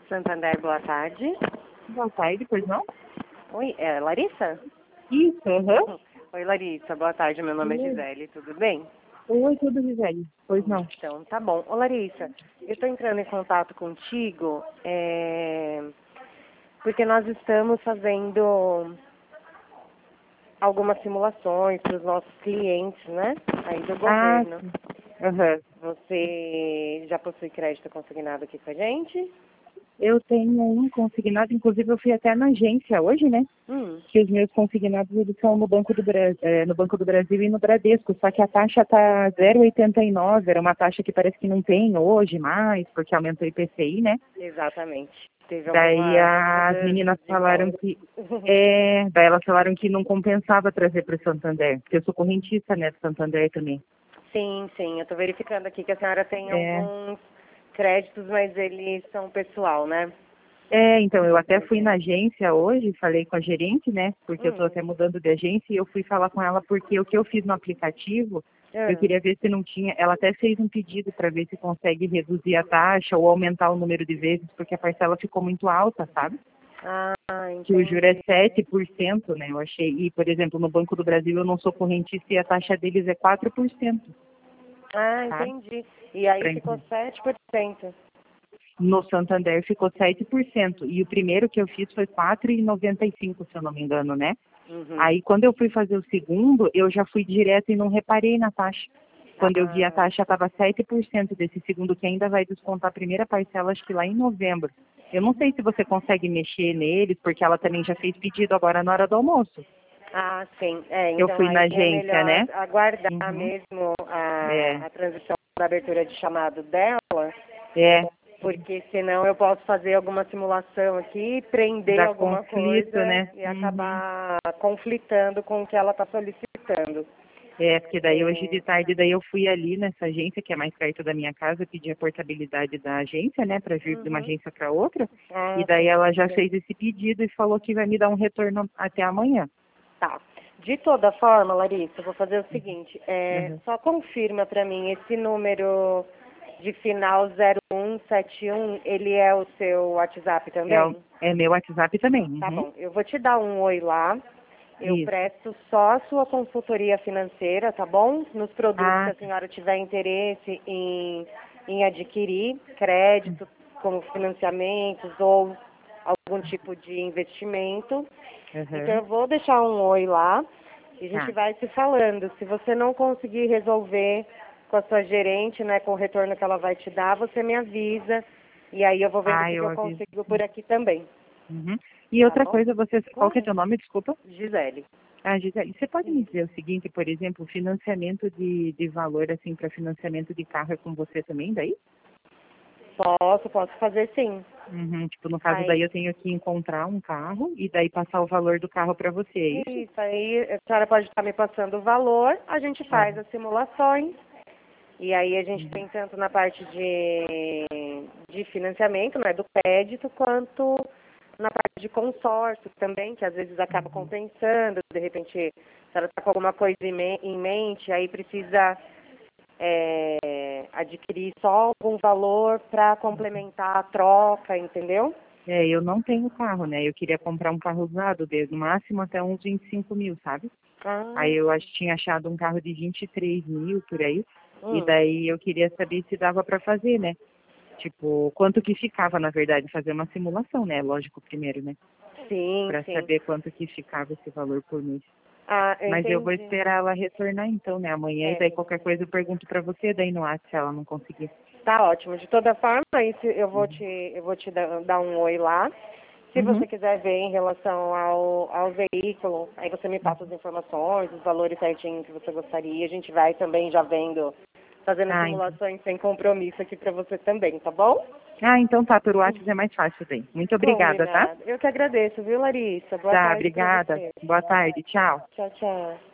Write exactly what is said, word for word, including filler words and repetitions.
Santander, boa tarde. Boa tarde, pois não? Oi, é Larissa? Isso, aham. Oi, Larissa, boa tarde, meu nome é Oi. Gisele, tudo bem? Oi, tudo, Gisele. Pois não. Então, tá bom. Ô, Larissa, eu estou entrando em contato contigo é, porque nós estamos fazendo algumas simulações para os nossos clientes, né? Aí do Ah, governo. sim. Aham. Você já possui crédito consignado aqui com a gente? Eu tenho um consignado, inclusive eu fui até na agência hoje, né? Hum. Que os meus consignados eles são no Banco do, Bra é, no Banco do Brasil e no Bradesco, só que a taxa tá zero vírgula oitenta e nove, era uma taxa que parece que não tem hoje mais, porque aumentou o I P C I, né? Exatamente. Teve Daí alguma as meninas mudança de falaram valor. que é, daí elas falaram que não compensava trazer para o Santander, porque eu sou correntista, né, do Santander também. Sim, sim, eu estou verificando aqui que a senhora tem É. alguns créditos, mas eles são pessoal, né? É, então, eu até fui na Entendi. agência hoje, falei com a gerente, né, porque eu estou Hum. até mudando de agência, e eu fui falar com ela porque o que eu fiz no aplicativo, eu Ah, queria ver se não tinha, ela até fez um pedido para ver se consegue reduzir a taxa ou aumentar o número de vezes, porque a parcela ficou muito alta, sabe? ah, Que o juro é entendi. sete por cento, né, eu achei, e, por exemplo, no Banco do Brasil eu não sou correntista e a taxa deles é quatro por cento, Ah, sabe? entendi. E aí Pra ficou entender. sete por cento. No Santander ficou sete por cento, e o primeiro que eu fiz foi quatro vírgula noventa e cinco, se eu não me engano, né? Uhum. Aí, quando eu fui fazer o segundo, eu já fui direto e não reparei na taxa. Quando eu vi a Ah, taxa, estava sete por cento desse segundo, que ainda vai descontar a primeira parcela, acho que lá em novembro. Eu não sei se você consegue mexer neles, porque ela também já fez pedido agora na hora do almoço. ah, sim. É, Eu então fui aí na é agência, melhor né? aguardar Uhum. mesmo É, a, a transição da abertura de chamado dela, é, porque senão eu posso fazer alguma simulação aqui, prender dá alguma conflito, coisa né? e Uhum. acabar conflitando com o que ela está solicitando. É, porque daí hoje É, de tarde, daí eu fui ali nessa agência, que é mais perto da minha casa, pedir a portabilidade da agência, né, para vir de uma uhum. agência para outra, e Ah, daí sim. ela já fez esse pedido e falou que vai me dar um retorno até amanhã. Tá. De toda forma, Larissa, eu vou fazer o seguinte, é, Uhum. só confirma para mim esse número de final zero um sete um, ele é o seu WhatsApp É, o- também? é meu WhatsApp também. Tá Uhum. bom, eu vou te dar um oi lá. Eu Isso. presto só a sua consultoria financeira, tá bom? Nos produtos que Ah, a senhora tiver interesse em, em adquirir, crédito, como financiamentos ou algum tipo de investimento. Então uhum. eu vou deixar um oi lá e a gente Tá. vai se falando. Se você não conseguir resolver com a sua gerente, né, com o retorno que ela vai te dar, você me avisa. E aí eu vou vendo o Ah, que que eu eu aviso. consigo por aqui também. Uhum. E Tá outra bom? coisa, você, qual que é Claro. teu nome, desculpa? Gisele. Ah, Gisele, você pode me dizer o seguinte, por exemplo, financiamento de, de valor, assim, para financiamento de carro é com você também, daí? Posso, posso fazer sim. Uhum, tipo, no caso daí Aí, eu tenho que encontrar um carro e daí passar o valor do carro para você, é isso? isso, aí a senhora pode estar me passando o valor, a gente faz Aham. as simulações, e aí a gente Uhum. tem tanto na parte de, de financiamento, né, do crédito, quanto na parte de consórcio também, que às vezes acaba Uhum. compensando, de repente a senhora está com alguma coisa em me- em mente, aí precisa é, adquirir só algum valor para complementar a troca, entendeu? É, eu não tenho carro, né? Eu queria comprar um carro usado, de, no máximo até uns vinte e cinco mil, sabe? Aí Ah, eu acho que tinha achado um carro de vinte e três mil por aí, e hum, daí eu queria saber se dava para fazer, né? Tipo, quanto que ficava, na verdade, fazer uma simulação, né? Lógico, primeiro, né? sim, Para sim. saber quanto que ficava esse valor por mês. Ah, eu Mas eu vou entendi. esperar ela retornar então, né? Amanhã, e É, daí qualquer coisa eu pergunto para você, daí no WhatsApp se ela não conseguir. tá ótimo. De toda forma, aí se- eu vou te, eu vou te dar, dar um oi lá. Se Uhum. você quiser ver em relação ao, ao veículo, aí você me passa as informações, os valores certinhos que você gostaria. A gente vai também já vendo, fazendo Ah, então. simulações sem compromisso aqui para você também, tá bom? Ah, então tá, por WhatsApp é mais fácil daí. Muito obrigada, tá? Combinado. Eu que agradeço, viu, Larissa? Boa Tá, tarde para obrigada. você. Boa tarde, tchau. Tchau, tchau.